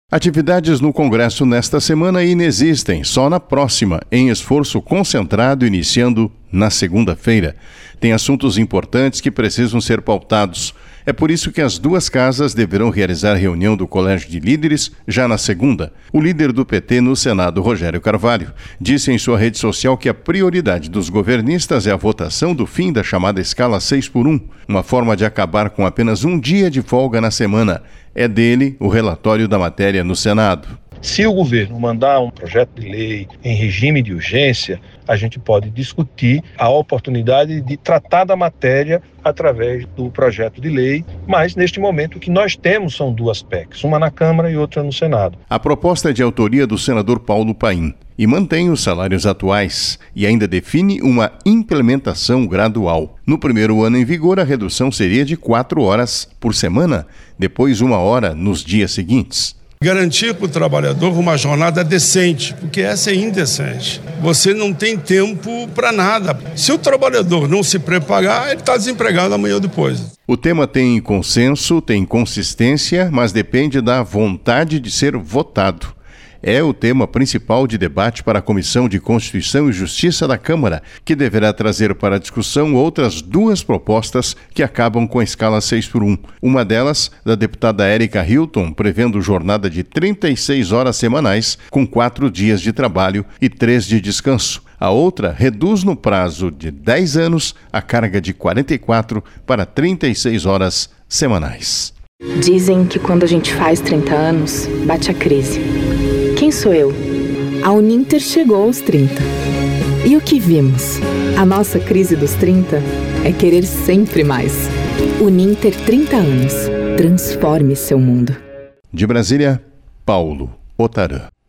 Atividades no Congresso nesta semana inexistem, só na próxima, em esforço concentrado iniciando na segunda-feira. Tem assuntos importantes que precisam ser pautados. É por isso que as duas casas deverão realizar reunião do Colégio de Líderes já na segunda. O líder do PT no Senado, Rogério Carvalho, disse em sua rede social que a prioridade dos governistas é a votação do fim da chamada escala 6x1, uma forma de acabar com apenas um dia de folga na semana. É dele o relatório da matéria no Senado. Se o governo mandar um projeto de lei em regime de urgência, a gente pode discutir a oportunidade de tratar da matéria através do projeto de lei, mas neste momento o que nós temos são duas PECs, uma na Câmara e outra no Senado. A proposta é de autoria do senador Paulo Paim e mantém os salários atuais e ainda define uma implementação gradual. No primeiro ano em vigor, a redução seria de 4 horas por semana, depois 1 hora nos dias seguintes. Garantir para o trabalhador uma jornada decente, porque essa é indecente. Você não tem tempo para nada. Se o trabalhador não se preparar, ele está desempregado amanhã ou depois. O tema tem consenso, tem consistência, mas depende da vontade de ser votado. É o tema principal de debate para a Comissão de Constituição e Justiça da Câmara, que deverá trazer para a discussão outras 2 propostas que acabam com a escala 6x1. Uma delas, da deputada Érica Hilton, prevendo jornada de 36 horas semanais, com 4 dias de trabalho e 3 de descanso. A outra reduz no prazo de 10 anos a carga de 44 para 36 horas semanais. Dizem que quando a gente faz 30 anos, bate a crise. Quem sou eu? A Uninter chegou aos 30. E o que vimos? A nossa crise dos 30 é querer sempre mais. Uninter 30 anos. Transforme seu mundo. De Brasília, Paulo Otarã.